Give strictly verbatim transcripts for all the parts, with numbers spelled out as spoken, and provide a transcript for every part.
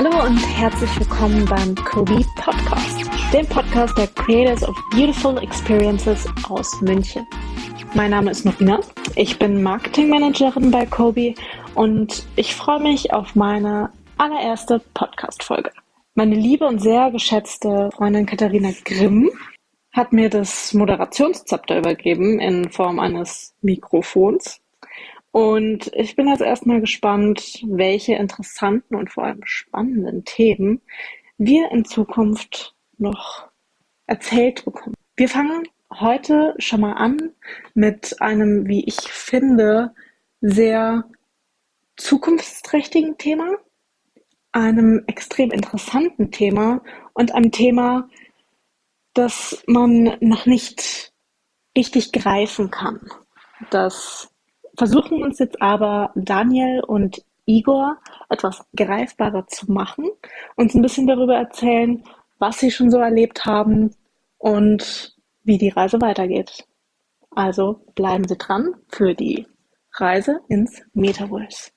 Hallo und herzlich willkommen beim Kobi Podcast, dem Podcast der Creators of Beautiful Experiences aus München. Mein Name ist Norina, ich bin Marketingmanagerin bei Kobi und ich freue mich auf meine allererste Podcast-Folge. Meine liebe und sehr geschätzte Freundin Katharina Grimm hat mir das Moderationszepter übergeben in Form eines Mikrofons. Und ich bin jetzt erstmal gespannt, welche interessanten und vor allem spannenden Themen wir in Zukunft noch erzählt bekommen. Wir fangen heute schon mal an mit einem, wie ich finde, sehr zukunftsträchtigen Thema, einem extrem interessanten Thema und einem Thema, das man noch nicht richtig greifen kann. Das versuchen uns jetzt aber Daniel und Igor etwas greifbarer zu machen, uns ein bisschen darüber erzählen, was sie schon so erlebt haben und wie die Reise weitergeht. Also bleiben Sie dran für die Reise ins Metaverse.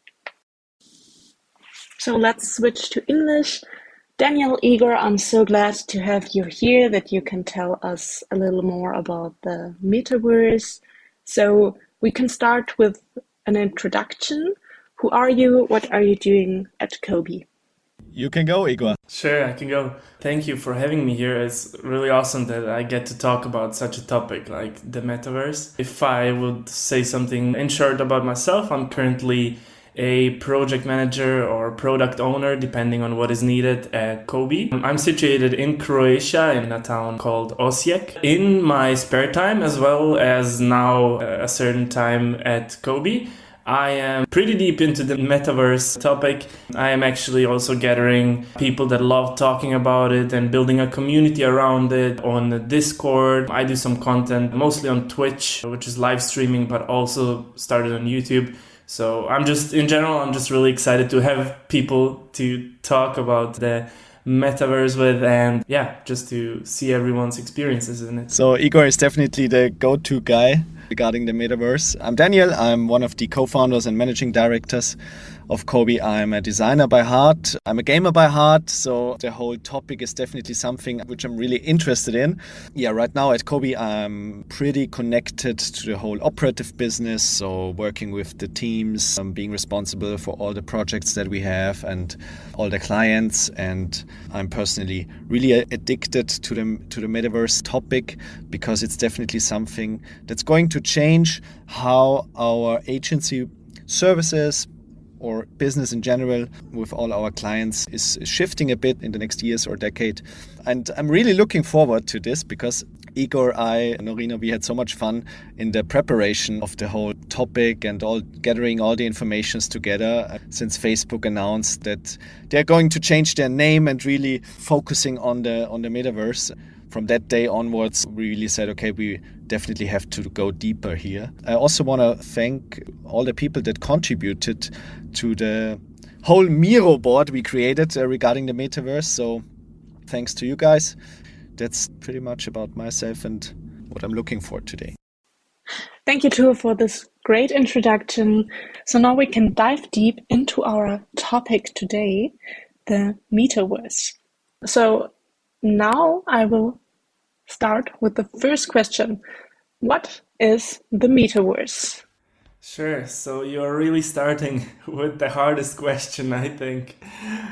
So let's switch to English. Daniel, Igor, I'm so glad to have you here, that you can tell us a little more about the Metaverse. So we can start with an introduction. Who are you? What are you doing at Kobi? You can go, Igor. Sure, I can go. Thank you for having me here. It's really awesome that I get to talk about such a topic like the metaverse. If I would say something in short about myself, I'm currently a project manager or product owner, depending on what is needed at Kobi. I'm situated in Croatia in a town called Osijek. In my spare time, as well as now a certain time at Kobi, I am pretty deep into the metaverse topic. I am actually also gathering people that love talking about it and building a community around it on Discord. I do some content mostly on Twitch, which is live streaming, but also started on YouTube. So I'm just, in general, I'm just really excited to have people to talk about the metaverse with, and yeah, just to see everyone's experiences in it. So Igor is definitely the go-to guy regarding the metaverse. I'm Daniel. I'm one of the co-founders and managing directors of Kobi. I'm a designer by heart. I'm a gamer by heart. So the whole topic is definitely something which I'm really interested in. Yeah, right now at Kobi, I'm pretty connected to the whole operative business. So working with the teams, um, being responsible for all the projects that we have and all the clients. And I'm personally really addicted to the, to the metaverse topic because it's definitely something that's going to change how our agency services or business in general with all our clients is shifting a bit in the next years or decade. And I'm really looking forward to this because Igor, I, Norina, we had so much fun in the preparation of the whole topic and all gathering all the informations together since Facebook announced that they're going to change their name and really focusing on the on the metaverse. From that day onwards, we really said, okay, we definitely have to go deeper here. I also want to thank all the people that contributed to the whole Miro board we created uh, regarding the metaverse. So thanks to you guys. That's pretty much about myself and what I'm looking for today. Thank you too for this great introduction. So now we can dive deep into our topic today, the metaverse. So now I will start with the first question. What is the metaverse? Sure, so you're really starting with the hardest question, I think.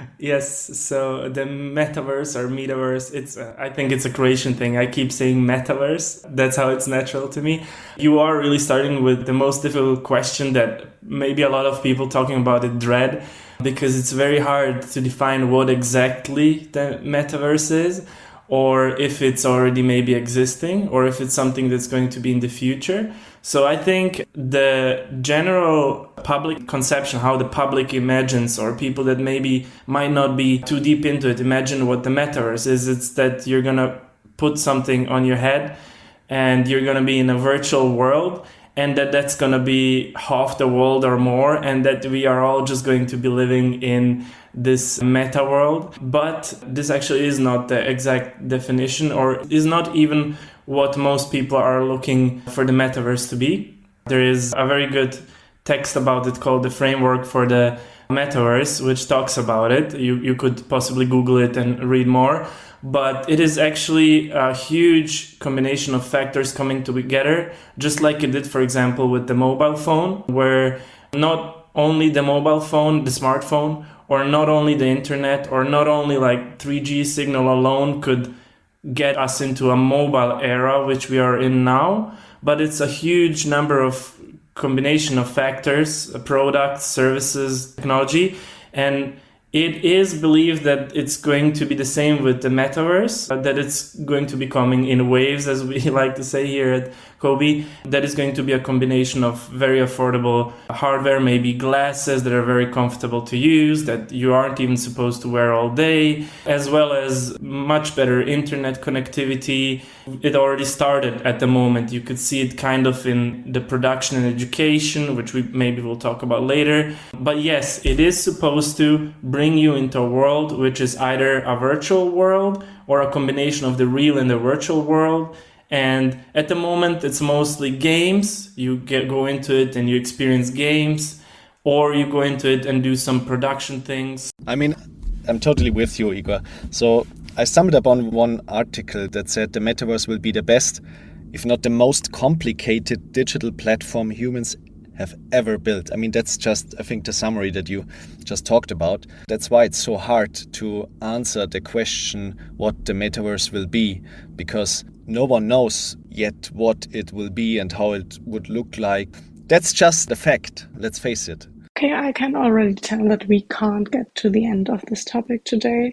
Yes, so the metaverse or metaverse, it's uh, I think it's a Croatian thing. I keep saying metaverse. That's how it's natural to me. You are really starting with the most difficult question that maybe a lot of people talking about it dread, because it's very hard to define what exactly the metaverse is, or if it's already maybe existing, or if it's something that's going to be in the future. So I think the general public conception, how the public imagines, or people that maybe might not be too deep into it, imagine what the metaverse is. It's that you're going to put something on your head and you're going to be in a virtual world, and that that's going to be half the world or more, and that we are all just going to be living in this meta world. But this actually is not the exact definition, or is not even what most people are looking for the metaverse to be. There is a very good text about it called The Framework for the Metaverse, which talks about it. You, you could possibly Google it and read more. But it is actually a huge combination of factors coming together, just like it did, for example, with the mobile phone, where not only the mobile phone, the smartphone, or not only the internet, or not only like three G signal alone could get us into a mobile era, which we are in now, but it's a huge number of combination of factors, products, services, technology, and it is believed that it's going to be the same with the metaverse, uh, that it's going to be coming in waves, as we like to say here at Kobe. That is going to be a combination of very affordable hardware, maybe glasses that are very comfortable to use, that you aren't even supposed to wear all day, as well as much better internet connectivity. It already started at the moment. You could see it kind of in the production and education, which we maybe will talk about later. But yes, it is supposed to bring you into a world which is either a virtual world or a combination of the real and the virtual world. And at the moment, it's mostly games. You get go into it and you experience games, or you go into it and do some production things. I mean, I'm totally with you, Igor. So I stumbled upon one article that said the metaverse will be the best, if not the most complicated digital platform humans have ever built. I mean, that's just, I think, the summary that you just talked about. That's why it's so hard to answer the question what the metaverse will be, because no one knows yet what it will be and how it would look like. That's just the fact. Let's face it. Okay, I can already tell that we can't get to the end of this topic today,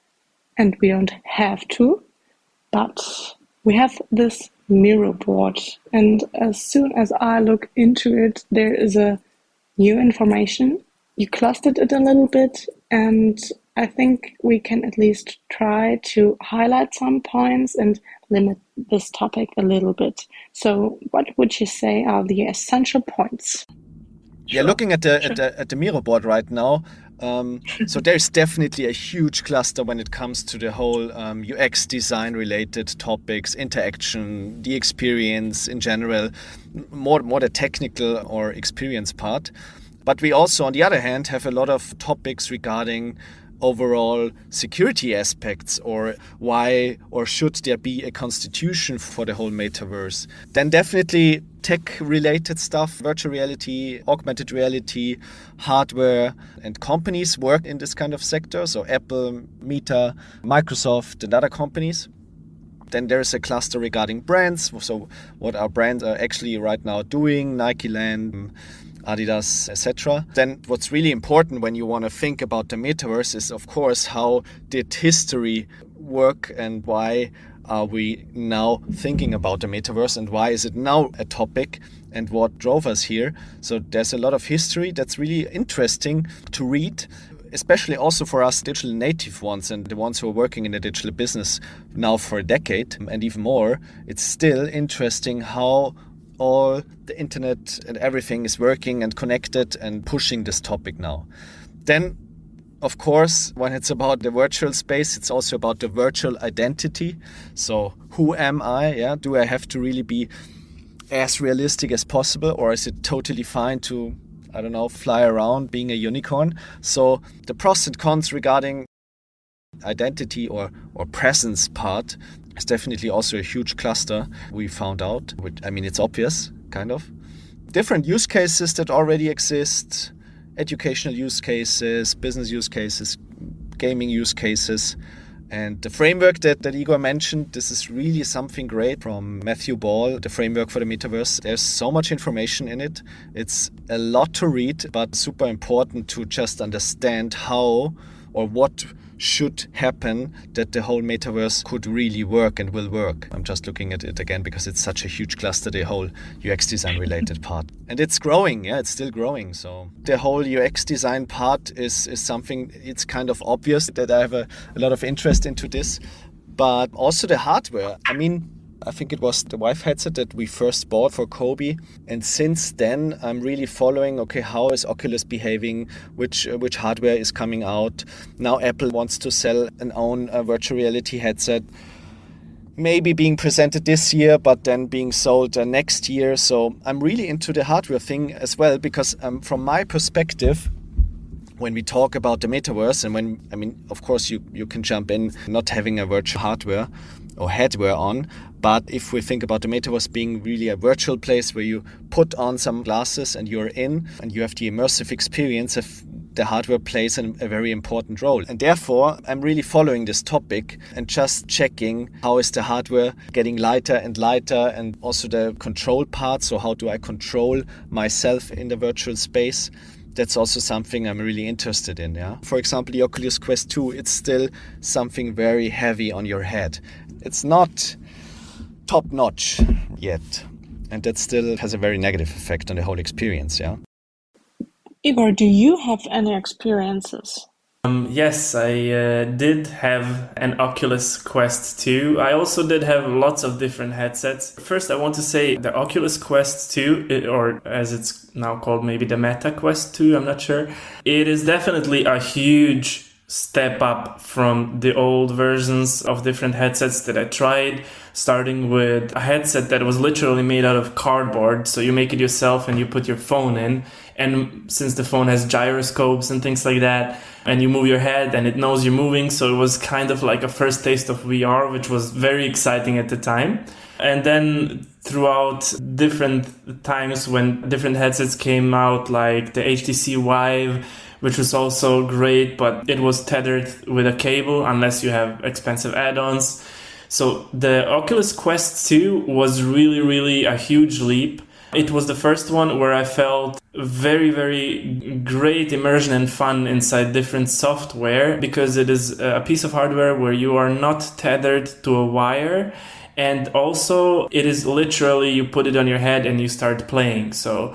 and we don't have to, but we have this Miro board, and as soon as I look into it, there is a new information. You clustered it a little bit, and I think we can at least try to highlight some points and limit this topic a little bit. So what would you say are the essential points? Yeah, looking at the, sure. at the at the Miro board right now, um, so there's definitely a huge cluster when it comes to the whole um, U X design related topics, interaction, the experience in general, more more the technical or experience part. But we also, on the other hand, have a lot of topics regarding overall security aspects, or why or should there be a constitution for the whole metaverse. Then definitely tech-related stuff, virtual reality, augmented reality, hardware, and companies work in this kind of sector. So Apple, Meta, Microsoft, and other companies. Then there's a cluster regarding brands. So what our brands are actually right now doing, Nike Land, Adidas, et cetera. Then what's really important when you want to think about the metaverse is, of course, how did history work and why are we now thinking about the metaverse and why is it now a topic and what drove us here. So there's a lot of history that's really interesting to read, especially also for us digital native ones and the ones who are working in the digital business now for a decade and even more. It's still interesting how all the internet and everything is working and connected and pushing this topic now. Then, of course, when it's about the virtual space, it's also about the virtual identity. So who am I? Yeah, do I have to really be as realistic as possible, or is it totally fine to, I don't know, fly around being a unicorn? So the pros and cons regarding identity or, or presence part is definitely also a huge cluster we found out. Which, I mean, it's obvious, kind of. Different use cases that already exist, educational use cases, business use cases, gaming use cases. And the framework that, that Igor mentioned, this is really something great from Matthew Ball, the framework for the metaverse. There's so much information in it. It's a lot to read, but super important to just understand how or what should happen that the whole metaverse could really work and will work. I'm just looking at it again because it's such a huge cluster, the whole U X design related part. And it's growing, yeah, it's still growing. So the whole U X design part is, is something, it's kind of obvious that I have a, a lot of interest into this. But also the hardware. I mean, I think it was the Vive headset that we first bought for Kobe. And since then, I'm really following, okay, how is Oculus behaving? Which uh, which hardware is coming out? Now Apple wants to sell an own uh, virtual reality headset. Maybe being presented this year, but then being sold uh, next year. So I'm really into the hardware thing as well, because um, from my perspective, when we talk about the metaverse, and when, I mean, of course, you, you can jump in not having a virtual hardware or headwear on, but if we think about the metaverse being really a virtual place where you put on some glasses and you're in and you have the immersive experience, of the hardware plays an, a very important role. And therefore, I'm really following this topic and just checking how is the hardware getting lighter and lighter, and also the control part. So how do I control myself in the virtual space? That's also something I'm really interested in. Yeah. For example, the Oculus Quest two, it's still something very heavy on your head. It's not top notch yet. And that still has a very negative effect on the whole experience. Yeah. Igor, do you have any experiences? Um, yes, I uh, did have an Oculus Quest two. I also did have lots of different headsets. First, I want to say the Oculus Quest two, or as it's now called, maybe the Meta Quest two, I'm not sure. It is definitely a huge step up from the old versions of different headsets that I tried, starting with a headset that was literally made out of cardboard. So you make it yourself and you put your phone in. And since the phone has gyroscopes and things like that, and you move your head and it knows you're moving, so it was kind of like a first taste of V R, which was very exciting at the time. And then throughout different times when different headsets came out, like the H T C Vive, which was also great, but it was tethered with a cable unless you have expensive add-ons. So the Oculus Quest two was really, really a huge leap. It was the first one where I felt very, very great immersion and fun inside different software, because it is a piece of hardware where you are not tethered to a wire. And also it is literally, you put it on your head and you start playing. So,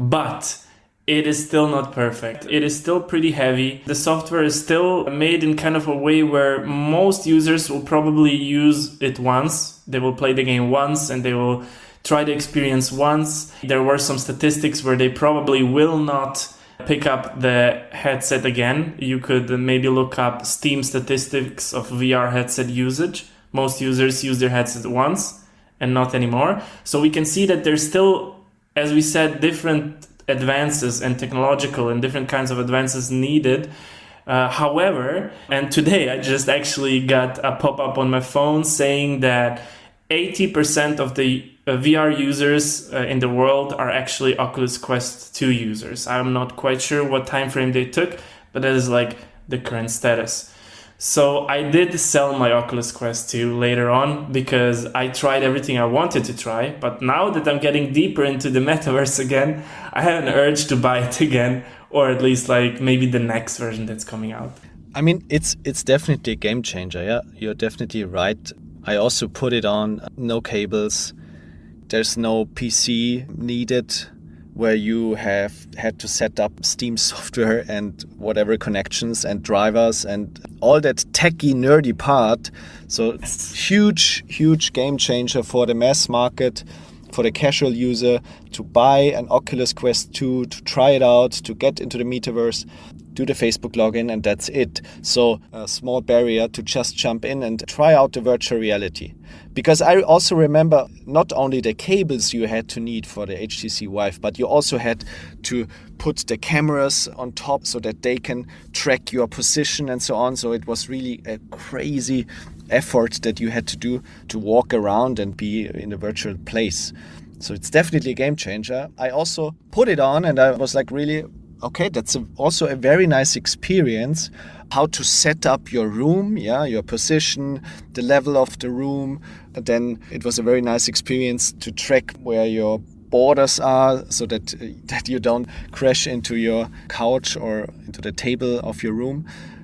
but it is still not perfect. It is still pretty heavy. The software is still made in kind of a way where most users will probably use it once. They will play the game once and they will try the experience once. There were some statistics where they probably will not pick up the headset again. You could maybe look up Steam statistics of V R headset usage. Most users use their headset once and not anymore. So we can see that there's still, as we said, different advances and technological and different kinds of advances needed. Uh, however, and today I just actually got a pop-up on my phone saying that eighty percent of the uh, V R users uh, in the world are actually Oculus Quest two users. I'm not quite sure what time frame they took, but that is like the current status. So I did sell my Oculus Quest two later on because I tried everything I wanted to try. But now that I'm getting deeper into the metaverse again, I have an urge to buy it again, or at least like maybe the next version that's coming out. I mean, it's it's definitely a game changer. Yeah, you're definitely right. I also put it on, no cables. There's no P C needed where you have had to set up Steam software and whatever connections and drivers and all that techie, nerdy part. So huge, huge game changer for the mass market, for the casual user to buy an Oculus Quest two, to try it out, to get into the metaverse, do the Facebook login, and that's it. So a small barrier to just jump in and try out the virtual reality. Because I also remember not only the cables you had to need for the H T C Vive, but you also had to put the cameras on top so that they can track your position and so on. So it was really a crazy effort that you had to do to walk around and be in a virtual place. So it's definitely a game changer. I also put it on and I was like, really, okay, that's a, also a very nice experience. How to set up your room, yeah, your position, the level of the room. And then it was a very nice experience to track where your borders are so that uh, that you don't crash into your couch or into the table of your room.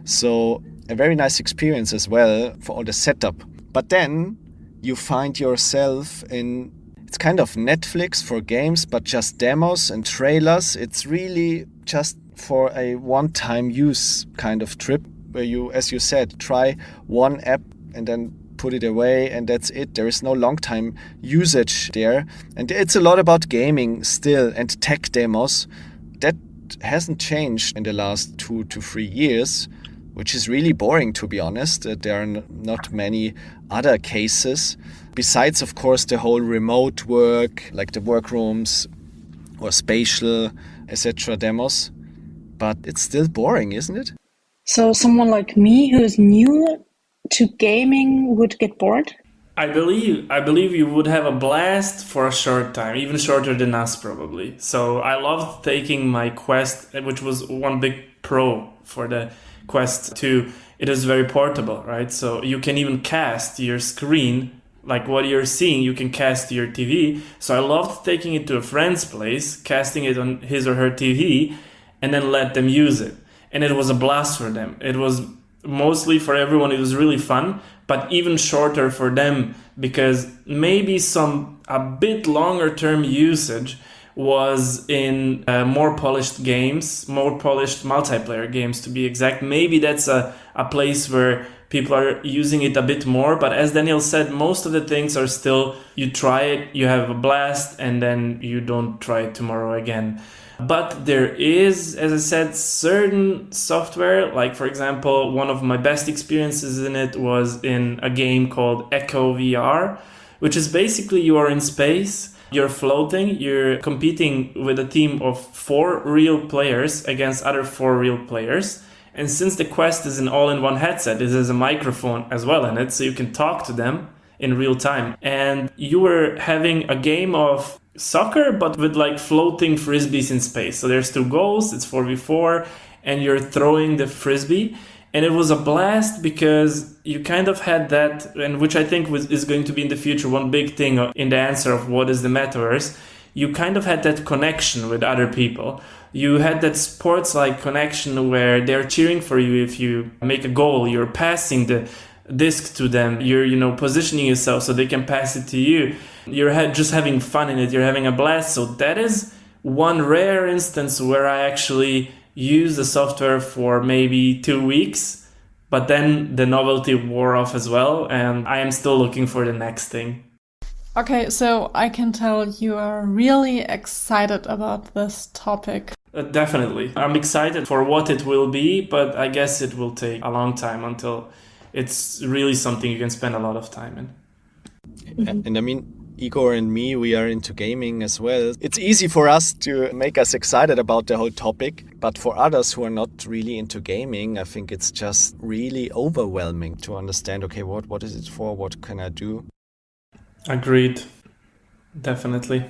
So a very nice experience as well for all the setup. But then you find yourself in, it's kind of Netflix for games, but just demos and trailers. It's really just for a one-time use kind of trip where you, as you said, try one app and then put it away and that's it. There is no long-time usage there. And it's a lot about gaming still and tech demos. That hasn't changed in the last two to three years, which is really boring, to be honest. Uh, there are n- not many other cases. Besides, of course, the whole remote work, like the workrooms or spatial, et cetera demos. but it's still boring, isn't it? So someone like me who is new to gaming would get bored? I believe I believe you would have a blast for a short time, even shorter than us probably. So I loved taking my Quest, which was one big pro for the Quest two. It is very portable, right? So you can even cast your screen, like what you're seeing, you can cast to your T V. So I loved taking it to a friend's place, casting it on his or her T V, and then let them use it. And it was a blast for them. It was mostly for everyone, it was really fun, but even shorter for them, because maybe some a bit longer term usage was in uh, more polished games, more polished multiplayer games to be exact. Maybe that's a, a place where people are using it a bit more, but as Daniel said, most of the things are still, you try it, you have a blast, and then you don't try it tomorrow again. But there is, as I said, certain software, like for example, one of my best experiences in it was in a game called Echo V R, which is basically you are in space, you're floating, you're competing with a team of four real players against other four real players. And since the Quest is an all-in-one headset, it has a microphone as well in it, so you can talk to them in real time. And you were having a game of soccer, but with like floating frisbees in space. So there's two goals, it's four v four, and you're throwing the frisbee. And it was a blast because you kind of had that, and which I think was, is going to be in the future one big thing in the answer of what is the metaverse. You kind of had that connection with other people. You had that sports-like connection where they're cheering for you if you make a goal. You're passing the disc to them. You're, you know, positioning yourself so they can pass it to you. You're ha- just having fun in it. You're having a blast. So that is one rare instance where I actually use the software for maybe two weeks, but then the novelty wore off as well, and I am still looking for the next thing. Okay, so I can tell you are really excited about this topic. Uh, definitely. I'm excited for what it will be, but I guess it will take a long time until it's really something you can spend a lot of time in. Mm-hmm. And I mean, Igor and me, we are into gaming as well. It's easy for us to make us excited about the whole topic, but for others who are not really into gaming, I think it's just really overwhelming to understand, okay, what, what is it for? What can I do? Agreed. Definitely.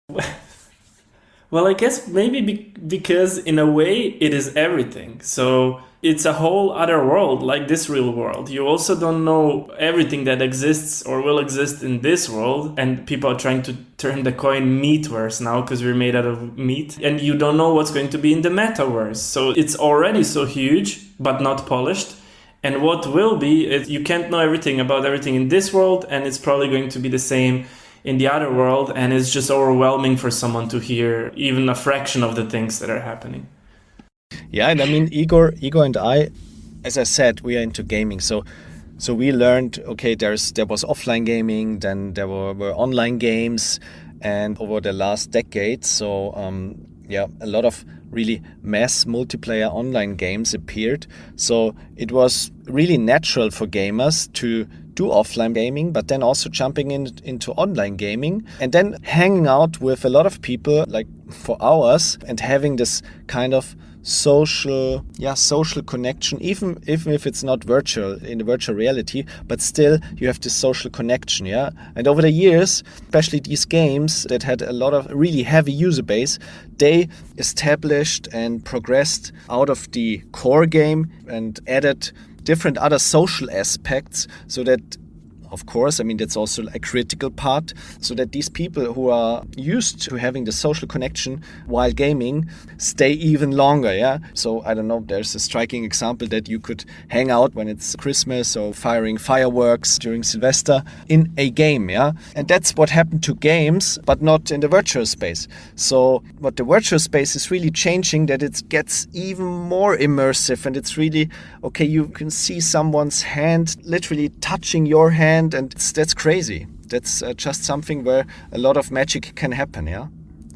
Well, I guess maybe be- because in a way it is everything. So it's a whole other world, like this real world. You also don't know everything that exists or will exist in this world. And people are trying to turn the coin meatverse now because we're made out of meat. And you don't know what's going to be in the metaverse. So it's already so huge, but not polished. And what will be, is you can't know everything about everything in this world. And it's probably going to be the same in the other world, and it's just overwhelming for someone to hear even a fraction of the things that are happening. Yeah, and I mean, Igor, Igor and I, as I said, we are into gaming. So so we learned, okay, there's there was offline gaming, then there were, were online games, and over the last decade, so um, yeah, a lot of really mass multiplayer online games appeared. So it was really natural for gamers to do offline gaming, but then also jumping in, into online gaming and then hanging out with a lot of people like for hours and having this kind of social, yeah, social connection, even, even if it's not virtual, in the virtual reality, but still you have this social connection, yeah? And over the years, especially these games that had a lot of really heavy user base, they established and progressed out of the core game and added different other social aspects so that, of course, I mean, that's also a critical part, so that these people who are used to having the social connection while gaming stay even longer, yeah? So, I don't know, there's a striking example that you could hang out when it's Christmas or firing fireworks during Sylvester in a game, yeah? And that's what happened to games, but not in the virtual space. So, what the virtual space is really changing, that it gets even more immersive, and it's really, okay, you can see someone's hand literally touching your hand, and it's, that's crazy. That's uh, just something where a lot of magic can happen, yeah?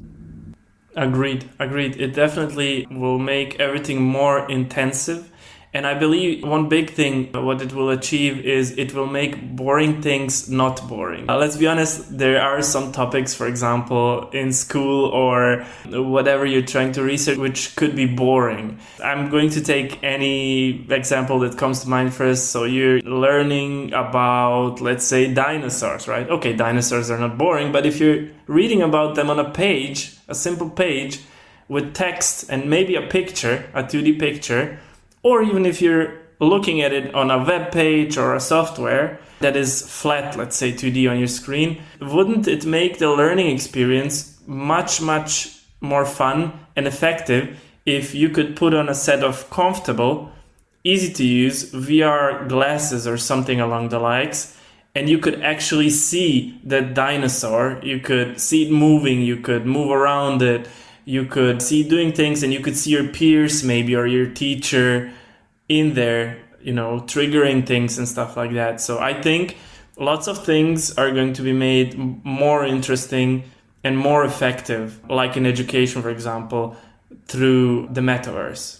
Agreed, agreed. It definitely will make everything more intensive. And I believe one big thing, what it will achieve is it will make boring things not boring. Uh, let's be honest, there are some topics, for example, in school or whatever you're trying to research, which could be boring. I'm going to take any example that comes to mind first. So you're learning about, let's say, dinosaurs, right? Okay, dinosaurs are not boring, but if you're reading about them on a page, a simple page with text and maybe a picture, a two D picture, or even if you're looking at it on a web page or a software that is flat, let's say two D on your screen, wouldn't it make the learning experience much, much more fun and effective if you could put on a set of comfortable, easy to use V R glasses or something along the likes, and you could actually see the dinosaur, you could see it moving, you could move around it, you could see it doing things, and you could see your peers maybe or your teacher in there, you know, triggering things and stuff like that. So I think lots of things are going to be made more interesting and more effective, like in education, for example, through the metaverse.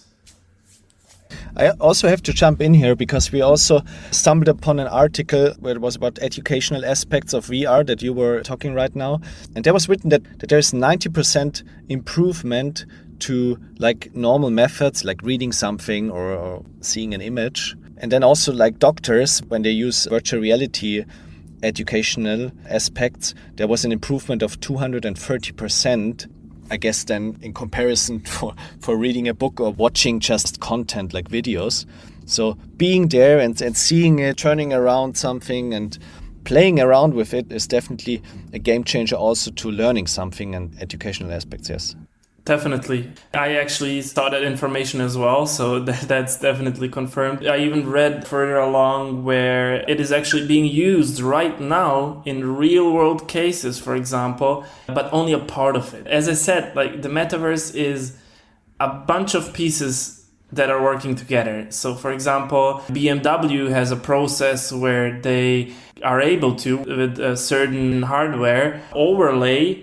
I also have to jump in here because we also stumbled upon an article where it was about educational aspects of V R that you were talking right now. And there was written that, that there's ninety percent improvement to like normal methods like reading something or, or seeing an image. And then also like doctors, when they use virtual reality educational aspects, there was an improvement of two hundred thirty percent. I guess then in comparison for, for reading a book or watching just content like videos. So being there and, and seeing it, turning around something and playing around with it is definitely a game changer also to learning something and educational aspects, yes. Definitely. I actually saw that information as well, so that, that's definitely confirmed. I even read further along where it is actually being used right now in real world cases, for example, but only a part of it. As I said, like the metaverse is a bunch of pieces that are working together. So for example, B M W has a process where they are able to, with a certain hardware, overlay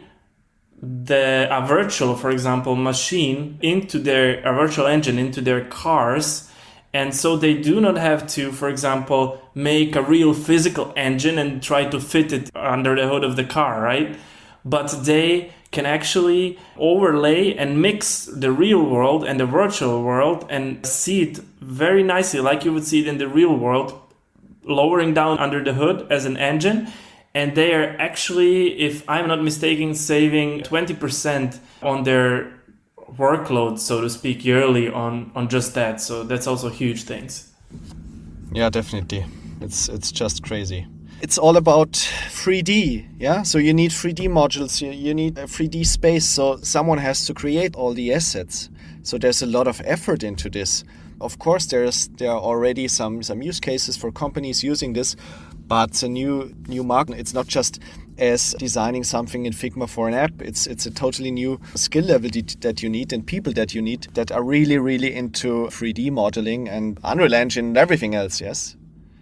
the a virtual, for example, machine into their a virtual engine into their cars, and so they do not have to, for example, make a real physical engine and try to fit it under the hood of the car, right? But they can actually overlay and mix the real world and the virtual world and see it very nicely, like you would see it in the real world, lowering down under the hood as an engine. And they are actually, if I'm not mistaken, saving twenty percent on their workload, so to speak, yearly on, on just that. So that's also huge things. Yeah, definitely. It's it's just crazy. It's all about three D, yeah? So you need three D modules, you, you need a three D space, so someone has to create all the assets. So there's a lot of effort into this. Of course, there's there are already some, some use cases for companies using this, but it's a new new market. It's not just as designing something in Figma for an app. It's it's a totally new skill level that you need and people that you need that are really, really into three D modeling and Unreal Engine and everything else, yes?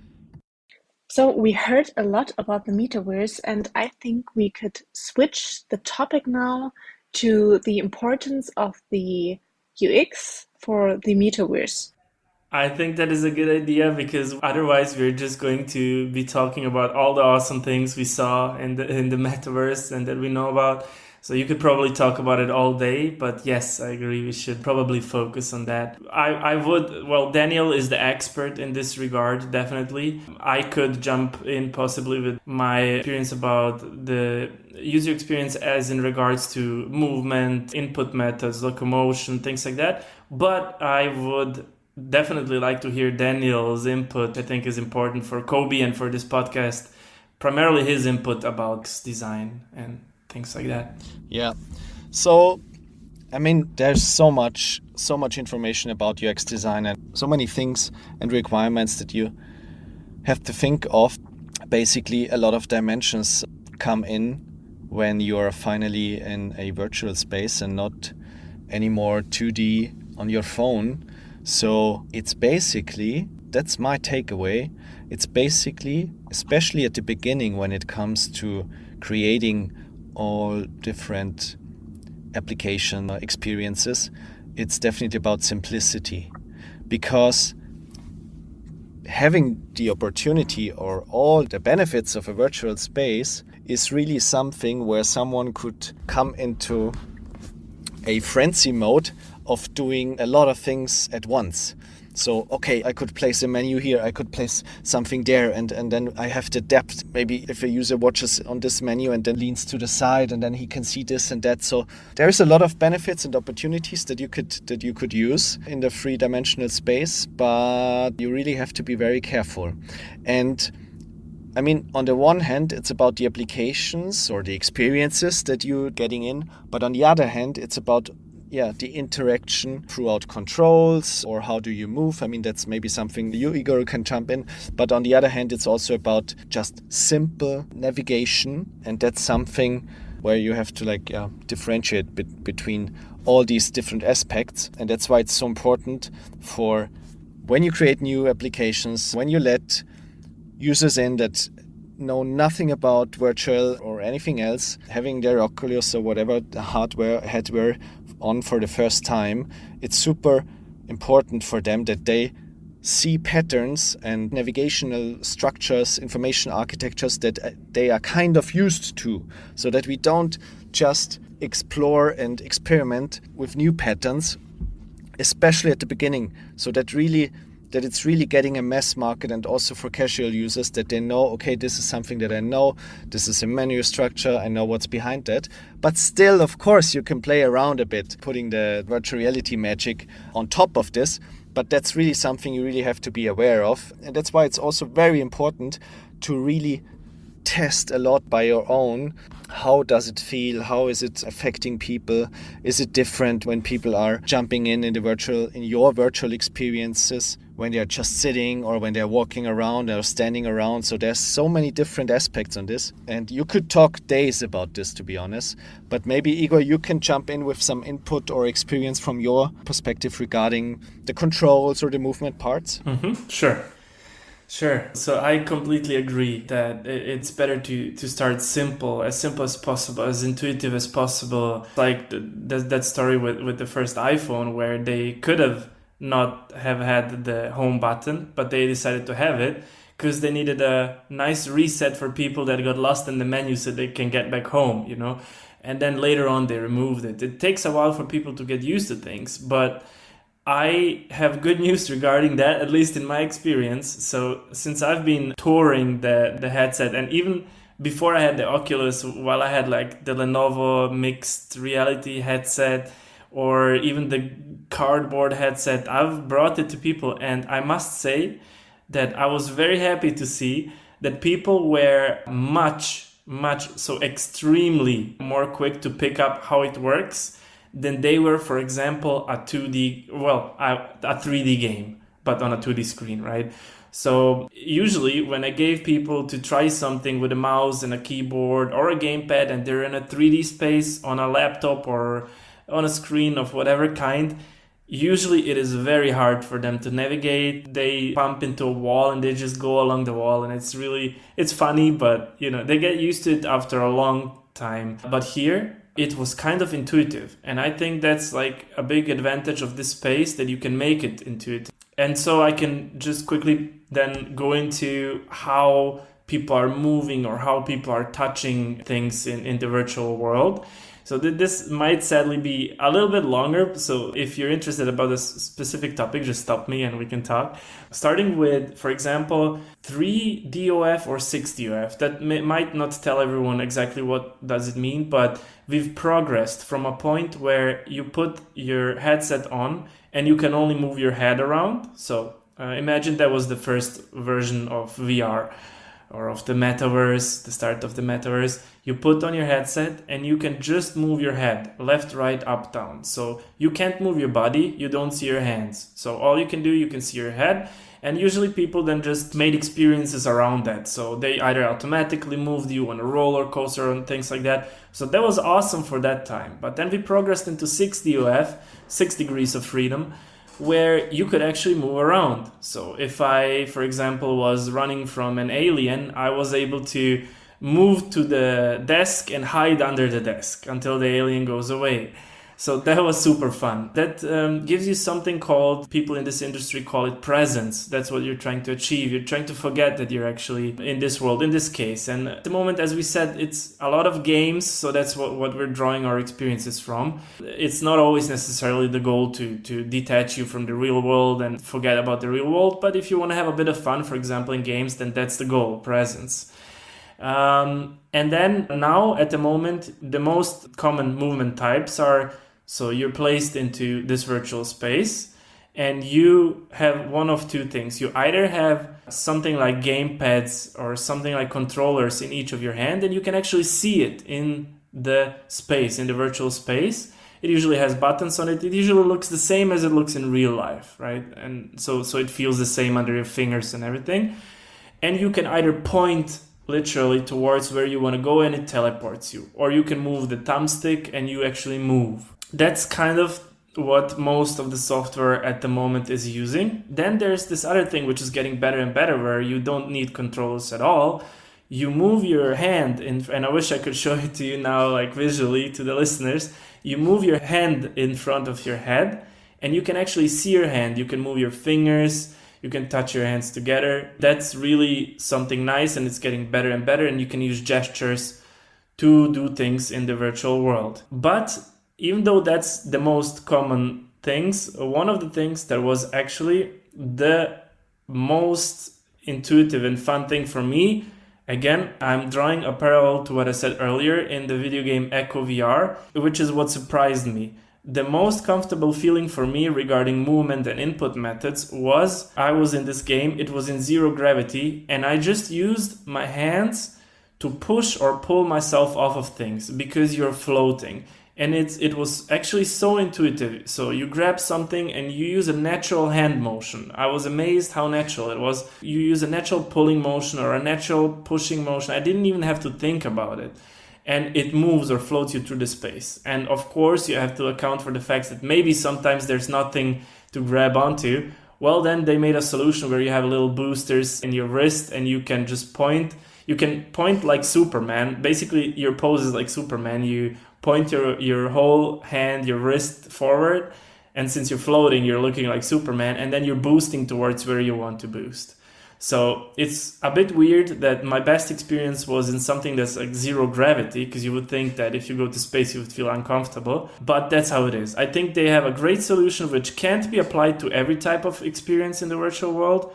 So we heard a lot about the metaverse, and I think we could switch the topic now to the importance of the U X for the metaverse. I think that is a good idea because otherwise we're just going to be talking about all the awesome things we saw in the in the metaverse and that we know about. So you could probably talk about it all day, but yes, I agree. We should probably focus on that. I, I would, well, Daniel is the expert in this regard, definitely. I could jump in possibly with my experience about the user experience as in regards to movement, input methods, locomotion, things like that. But I would definitely like to hear Daniel's input. I think is important for Kobe and for this podcast, primarily his input about design and things like that. Yeah. So, I mean, there's so much, so much information about U X design and so many things and requirements that you have to think of. Basically, a lot of dimensions come in when you're finally in a virtual space and not anymore two D on your phone. So it's basically, that's my takeaway, it's basically, especially at the beginning when it comes to creating all different application experiences, it's definitely about simplicity. Because having the opportunity or all the benefits of a virtual space is really something where someone could come into a frenzy mode of doing a lot of things at once. So, okay, I could place a menu here, I could place something there, and, and then I have the depth. Maybe if a user watches on this menu and then leans to the side, and then he can see this and that. So there's a lot of benefits and opportunities that you could that you could use in the three-dimensional space, but you really have to be very careful. And I mean, on the one hand, it's about the applications or the experiences that you're getting in, but on the other hand, it's about yeah, the interaction throughout controls, or how do you move? I mean, that's maybe something you, Igor, can jump in. But on the other hand, it's also about just simple navigation. And that's something where you have to like uh, differentiate be- between all these different aspects. And that's why it's so important for when you create new applications, when you let users in that know nothing about virtual or anything else, having their Oculus or whatever the hardware, hardware on for the first time, it's super important for them that they see patterns and navigational structures, information architectures that they are kind of used to, so that we don't just explore and experiment with new patterns, especially at the beginning, so that really that it's really getting a mass market, and also for casual users that they know, okay, this is something that I know, this is a menu structure, I know what's behind that. But still, of course, you can play around a bit, putting the virtual reality magic on top of this, but that's really something you really have to be aware of. And that's why it's also very important to really test a lot by your own. How does it feel? How is it affecting people? Is it different when people are jumping in in the virtual, in your virtual experiences, when they're just sitting or when they're walking around or standing around? So there's so many different aspects on this, and you could talk days about this, to be honest. But maybe, Igor, you can jump in with some input or experience from your perspective regarding the controls or the movement parts. Mm-hmm. Sure. Sure. So I completely agree that it's better to, to start simple, as simple as possible, as intuitive as possible. Like the, the, that story with, with the first iPhone, where they could have not have had the home button, but they decided to have it because they needed a nice reset for people that got lost in the menu so they can get back home, you know. And then later on they removed it. It takes a while for people to get used to things, but I have good news regarding that, at least in my experience. So since I've been touring the, the headset, and even before I had the Oculus, while I had like the Lenovo mixed reality headset, or even the cardboard headset, I've brought it to people, and I must say that I was very happy to see that people were much, much, so extremely more quick to pick up how it works than they were, for example, a two D, well, a, a three D game, but on a two D screen, right? So usually when I gave people to try something with a mouse and a keyboard or a gamepad, and they're in a three D space on a laptop or on a screen of whatever kind, usually it is very hard for them to navigate. They bump into a wall and they just go along the wall, and it's really, it's funny, but you know, they get used to it after a long time. But here, it was kind of intuitive, and I think that's like a big advantage of this space, that you can make it intuitive. And so I can just quickly then go into how people are moving or how people are touching things in, in the virtual world. So th- this might sadly be a little bit longer. So if you're interested about this specific topic, just stop me and we can talk. Starting with, for example, three D O F or six D O F. That may, might not tell everyone exactly what does it mean, but we've progressed from a point where you put your headset on and you can only move your head around. So uh, imagine that was the first version of V R. Or of the metaverse, the start of the metaverse. You put on your headset and you can just move your head left, right, up, down. So you can't move your body, you don't see your hands. So all you can do, you can see your head. And usually people then just made experiences around that. So they either automatically moved you on a roller coaster and things like that. So that was awesome for that time. But then we progressed into six D O F, six degrees of freedom, where you could actually move around. So if I, for example, was running from an alien, I was able to move to the desk and hide under the desk until the alien goes away. So that was super fun. That um, gives you something called, people in this industry call it presence. That's what you're trying to achieve. You're trying to forget that you're actually in this world, in this case. And at the moment, as we said, it's a lot of games. So that's what, what we're drawing our experiences from. It's not always necessarily the goal to, to detach you from the real world and forget about the real world. But if you want to have a bit of fun, for example, in games, then that's the goal, presence. Um, and then now at the moment, the most common movement types are, so you're placed into this virtual space and you have one of two things. You either have something like game pads or something like controllers in each of your hand, and you can actually see it in the space, in the virtual space. It usually has buttons on it. It usually looks the same as it looks in real life, right? And so, so it feels the same under your fingers and everything. And you can either point literally towards where you want to go and it teleports you, or you can move the thumbstick and you actually move. That's kind of what most of the software at the moment is using. Then there's this other thing which is getting better and better, where you don't need controls at all. You move your hand in, and I wish I could show it to you now, like visually to the listeners. You move your hand in front of your head and you can actually see your hand. You can move your fingers, you can touch your hands together. That's really something nice, and it's getting better and better, and you can use gestures to do things in the virtual world. But even though that's the most common things, one of the things that was actually the most intuitive and fun thing for me, again, I'm drawing a parallel to what I said earlier in the video game Echo V R, which is what surprised me. The most comfortable feeling for me regarding movement and input methods was I was in this game, it was in zero gravity, and I just used my hands to push or pull myself off of things because you're floating. And it's, it was actually so intuitive. So you grab something and you use a natural hand motion. I was amazed how natural it was. You use a natural pulling motion or a natural pushing motion. I didn't even have to think about it. And it moves or floats you through the space. And of course, you have to account for the fact that maybe sometimes there's nothing to grab onto. Well, then they made a solution where you have little boosters in your wrist and you can just point. You can point like Superman. Basically, your pose is like Superman. You point your, your whole hand, your wrist forward, and since you're floating, you're looking like Superman, and then you're boosting towards where you want to boost. So it's a bit weird that my best experience was in something that's like zero gravity, because you would think that if you go to space, you would feel uncomfortable, but that's how it is. I think they have a great solution which can't be applied to every type of experience in the virtual world,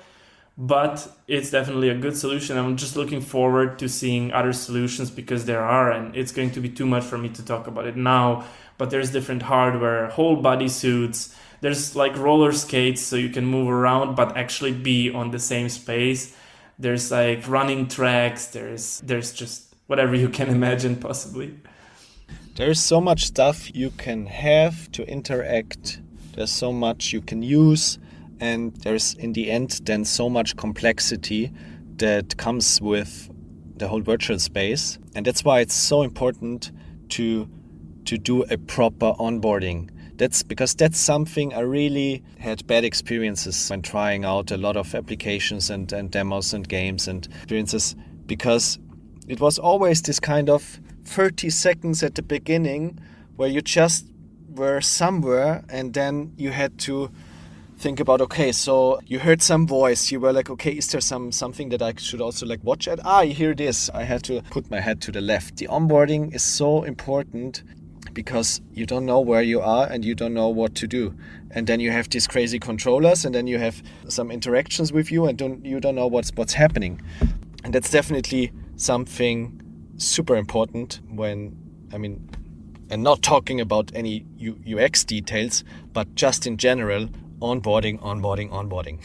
but it's definitely a good solution. I'm just looking forward to seeing other solutions, because there are, and it's going to be too much for me to talk about it now, but there's different hardware, whole body suits, there's like roller skates so you can move around but actually be on the same space. There's like running tracks, there's there's just whatever you can imagine possibly. There's so much stuff you can have to interact. There's so much you can use. And there's, in the end, then so much complexity that comes with the whole virtual space. And that's why it's so important to to do a proper onboarding. That's because that's something I really had bad experiences when trying out a lot of applications and, and demos and games and experiences, because it was always this kind of thirty seconds at the beginning where you just were somewhere and then you had to think about, okay, so you heard some voice, you were like, okay, is there some something that I should also like watch at? Ah, here it is. I had to put my head to the left. The onboarding is so important because you don't know where you are and you don't know what to do. And then you have these crazy controllers and then you have some interactions with you and don't you don't know what's what's happening. And that's definitely something super important when, I mean, and not talking about any U X details, but just in general, onboarding, onboarding, onboarding.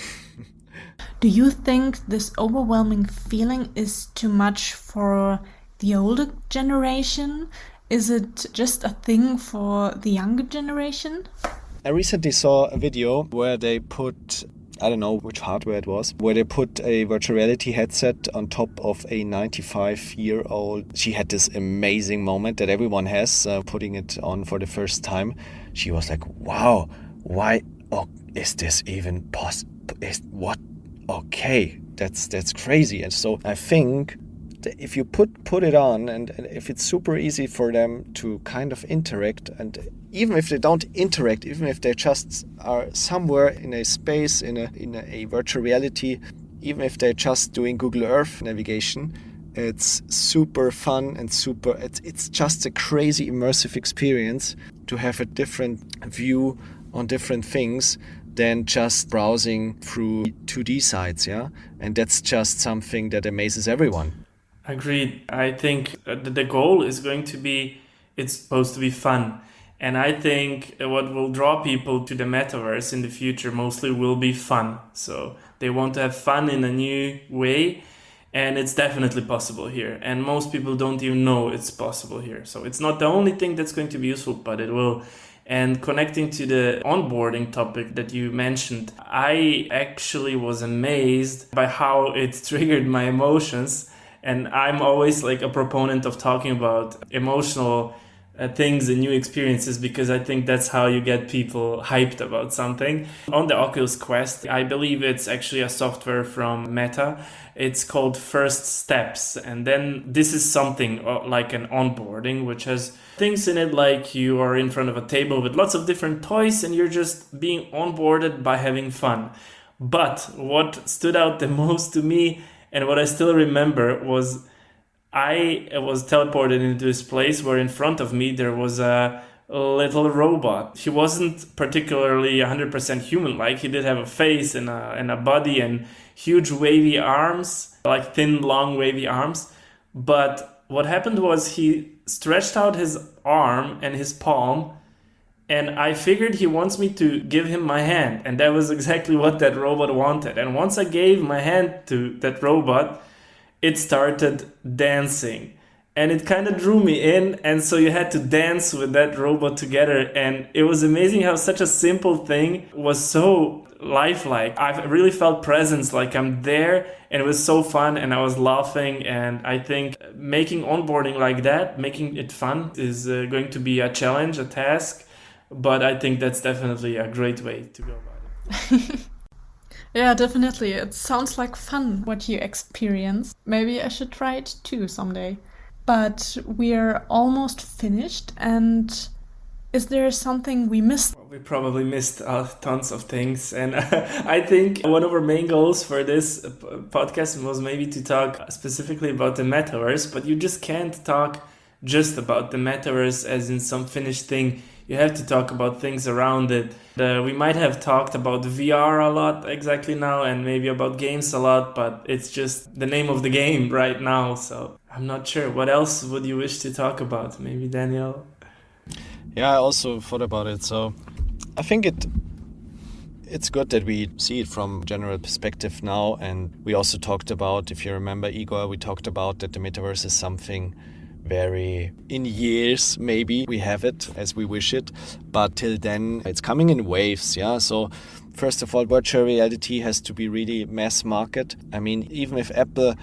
Do you think this overwhelming feeling is too much for the older generation? Is it just a thing for the younger generation? I recently saw a video where they put, I don't know which hardware it was, where they put a virtual reality headset on top of a ninety-five-year-old. She had this amazing moment that everyone has, uh, putting it on for the first time. She was like, wow, why? Oh, is this even possible? Is what? Okay, that's that's crazy. And so I think if you put put it on, and, and if it's super easy for them to kind of interact, and even if they don't interact, even if they just are somewhere in a space, in a in a, a virtual reality, even if they're just doing Google Earth navigation, it's super fun and super, it's, it's just a crazy immersive experience to have a different view on different things than just browsing through two D sites, yeah? And that's just something that amazes everyone. Agreed. I think the goal is going to be, it's supposed to be fun. And I think what will draw people to the metaverse in the future mostly will be fun. So they want to have fun in a new way. And it's definitely possible here. And most people don't even know it's possible here. So it's not the only thing that's going to be useful, but it will. And connecting to the onboarding topic that you mentioned, I actually was amazed by how it triggered my emotions. And I'm always like a proponent of talking about emotional uh, things and new experiences, because I think that's how you get people hyped about something. On the Oculus Quest, I believe it's actually a software from Meta. It's called First Steps. And then this is something like an onboarding, which has things in it like you are in front of a table with lots of different toys and you're just being onboarded by having fun. But what stood out the most to me, and what I still remember, was I was teleported into this place where in front of me there was a little robot. He wasn't particularly one hundred percent human-like. He did have a face and a, and a body and huge wavy arms, like thin, long, wavy arms. But what happened was he stretched out his arm and his palm, and I figured he wants me to give him my hand. And that was exactly what that robot wanted. And once I gave my hand to that robot, it started dancing. And it kind of drew me in, and so you had to dance with that robot together. And it was amazing how such a simple thing was so lifelike. I really felt presence, like I'm there, and it was so fun, and I was laughing. And I think making onboarding like that, making it fun, is uh, going to be a challenge, a task. But I think that's definitely a great way to go about it. Yeah, definitely. It sounds like fun what you experience. Maybe I should try it too someday. But we're almost finished, and is there something we missed? We probably missed uh, tons of things, and uh, I think one of our main goals for this podcast was maybe to talk specifically about the metaverse, but you just can't talk just about the metaverse as in some finished thing. You have to talk about things around it. Uh, we might have talked about V R a lot exactly now, and maybe about games a lot, but it's just the name of the game right now, so I'm not sure. What else would you wish to talk about? Maybe Daniel? Yeah, I also thought about it. So I think it it's good that we see it from a general perspective now. And we also talked about, if you remember, Igor, we talked about that the metaverse is something very in years, maybe we have it as we wish it, but till then it's coming in waves. Yeah, so first of all, virtual reality has to be really mass market. I mean, even if Apple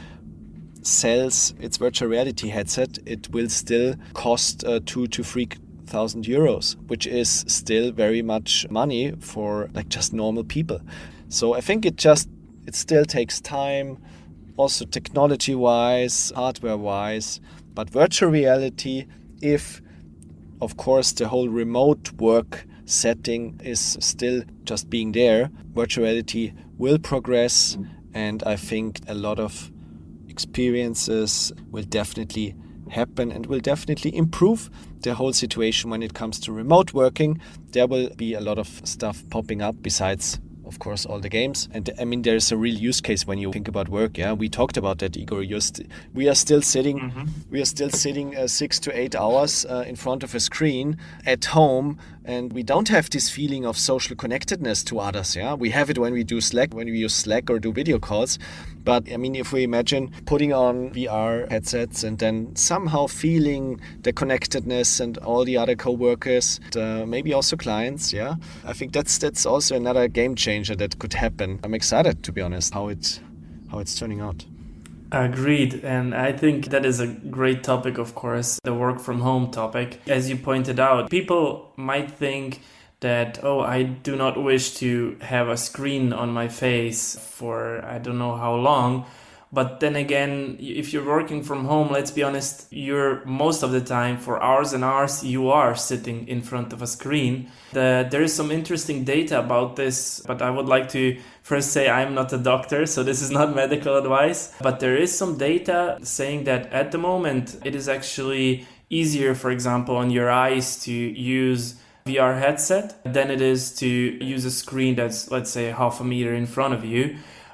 sells its virtual reality headset, it will still cost uh, two to three thousand euros, which is still very much money for like just normal people. So I think it just it still takes time, also technology wise, hardware wise. But virtual reality, if of course the whole remote work setting is still just being there, virtual reality will progress, and I think a lot of experiences will definitely happen and will definitely improve the whole situation when it comes to remote working. There will be a lot of stuff popping up besides, of course, all the games. And I mean, there's a real use case when you think about work. Yeah, we talked about that, Igor. You're st- we are still sitting, mm-hmm. we are still sitting uh, six to eight hours uh, in front of a screen at home, and we don't have this feeling of social connectedness to others. Yeah, we have it when we do Slack, when we use Slack or do video calls. But I mean, if we imagine putting on V R headsets and then somehow feeling the connectedness and all the other co-workers, uh, maybe also clients, yeah, I think that's that's also another game changer that could happen. I'm excited, to be honest, how it's how it's turning out. Agreed. And I think that is a great topic, of course, the work from home topic. As you pointed out, people might think that, oh, I do not wish to have a screen on my face for I don't know how long. But then again, if you're working from home, let's be honest, you're most of the time for hours and hours, you are sitting in front of a screen. The, there is some interesting data about this, but I would like to first say I'm not a doctor, so this is not medical advice. But there is some data saying that at the moment, it is actually easier, for example, on your eyes to use V R headset than it is to use a screen that's, let's say, half a meter in front of you.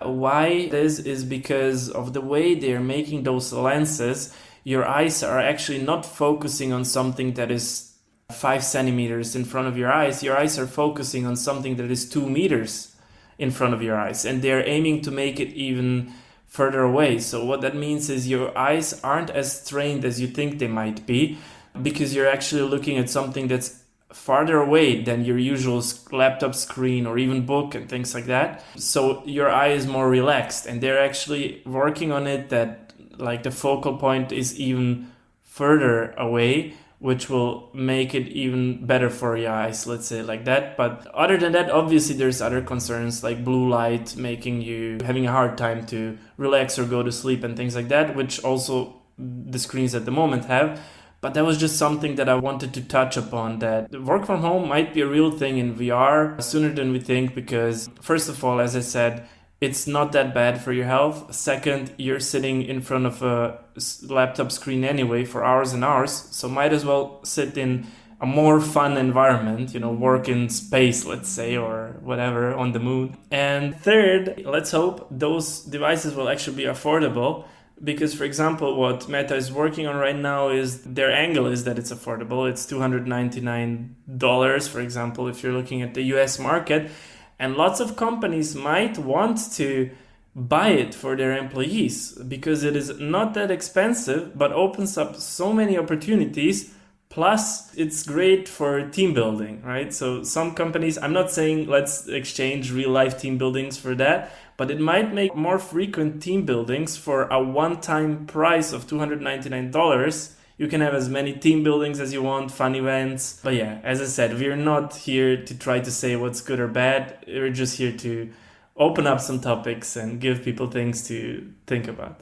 Why this is because of the way they're making those lenses. Your eyes are actually not focusing on something that is five centimeters in front of your eyes. Your eyes are focusing on something that is two meters in front of your eyes, and they're aiming to make it even further away. So what that means is your eyes aren't as strained as you think they might be, because you're actually looking at something that's farther away than your usual laptop screen or even book and things like that. So your eye is more relaxed, and they're actually working on it that like the focal point is even further away, which will make it even better for your eyes, let's say like that. But other than that, obviously there's other concerns like blue light making you having a hard time to relax or go to sleep and things like that, which also the screens at the moment have. But that was just something that I wanted to touch upon, that work from home might be a real thing in V R sooner than we think, because first of all, as I said, it's not that bad for your health. Second, you're sitting in front of a laptop screen anyway for hours and hours, so might as well sit in a more fun environment, you know, work in space, let's say, or whatever, on the moon. And third, let's hope those devices will actually be affordable. Because, for example, what Meta is working on right now is their angle is that it's affordable. It's two hundred ninety-nine dollars, for example, if you're looking at the U S market. And lots of companies might want to buy it for their employees because it is not that expensive, but opens up so many opportunities. Plus, it's great for team building, right? So some companies, I'm not saying let's exchange real life team buildings for that, but it might make more frequent team buildings for a one-time price of two hundred ninety-nine dollars. You can have as many team buildings as you want, fun events. But yeah, as I said, we're not here to try to say what's good or bad. We're just here to open up some topics and give people things to think about.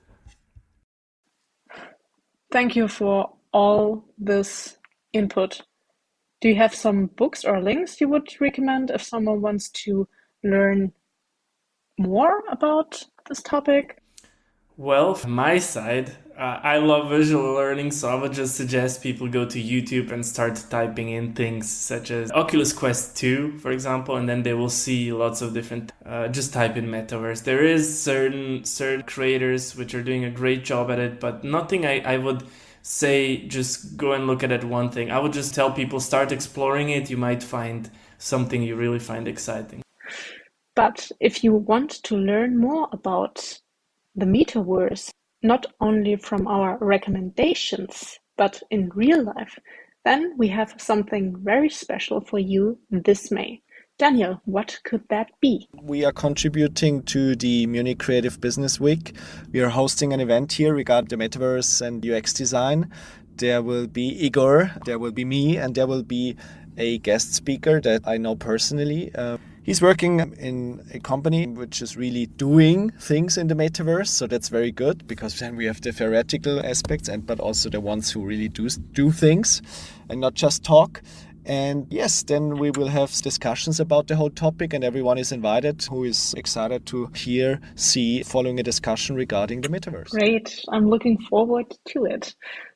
Thank you for all this input. Do you have some books or links you would recommend if someone wants to learn more about this topic? Well, from my side, uh, I love visual learning, so I would just suggest people go to YouTube and start typing in things such as Oculus Quest two, for example, and then they will see lots of different, uh, just type in metaverse. There is certain certain creators which are doing a great job at it, but nothing I, I would say just go and look at it one thing. I would just tell people start exploring it. You might find something you really find exciting. But if you want to learn more about the metaverse, not only from our recommendations, but in real life, then we have something very special for you this May. Daniel, what could that be? We are contributing to the Munich Creative Business Week. We are hosting an event here regarding the metaverse and U X design. There will be Igor, there will be me, and there will be a guest speaker that I know personally. Uh, he's working in a company which is really doing things in the metaverse, so that's very good because then we have the theoretical aspects, and but also the ones who really do do things and not just talk. And yes, then we will have discussions about the whole topic, and everyone is invited who is excited to hear, see, following a discussion regarding the metaverse. Great. I'm looking forward to it.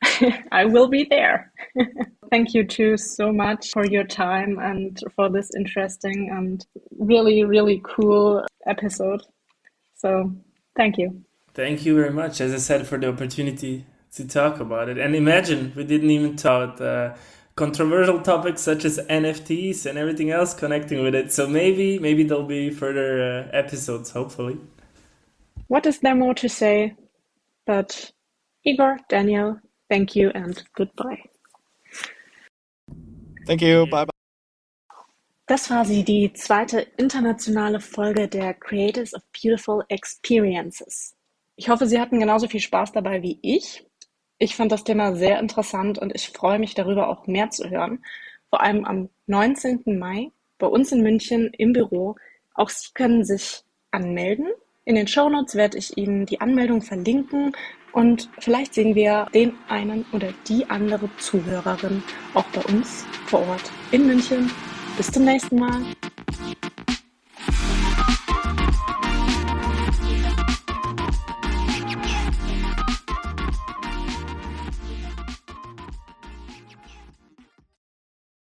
I will be there. Thank you too so much for your time and for this interesting and really, really cool episode. So thank you. Thank you very much, as I said, for the opportunity to talk about it. And imagine we didn't even talk uh, controversial topics such as N F Ts and everything else connecting with it. So maybe maybe there'll be further uh, episodes, hopefully. What is there more to say? But Igor, Daniel, thank you and goodbye. Thank you. Bye bye. Das war sie, die zweite internationale Folge der Creators of Beautiful Experiences. Ich hoffe, Sie hatten genauso viel Spaß dabei wie ich. Ich fand das Thema sehr interessant und ich freue mich darüber auch mehr zu hören. Vor allem am neunzehnten Mai bei uns in München im Büro. Auch Sie können sich anmelden In den Shownotes werde ich Ihnen die Anmeldung verlinken und vielleicht sehen wir den einen oder die andere Zuhörerin auch bei uns vor Ort in München. Bis zum nächsten Mal.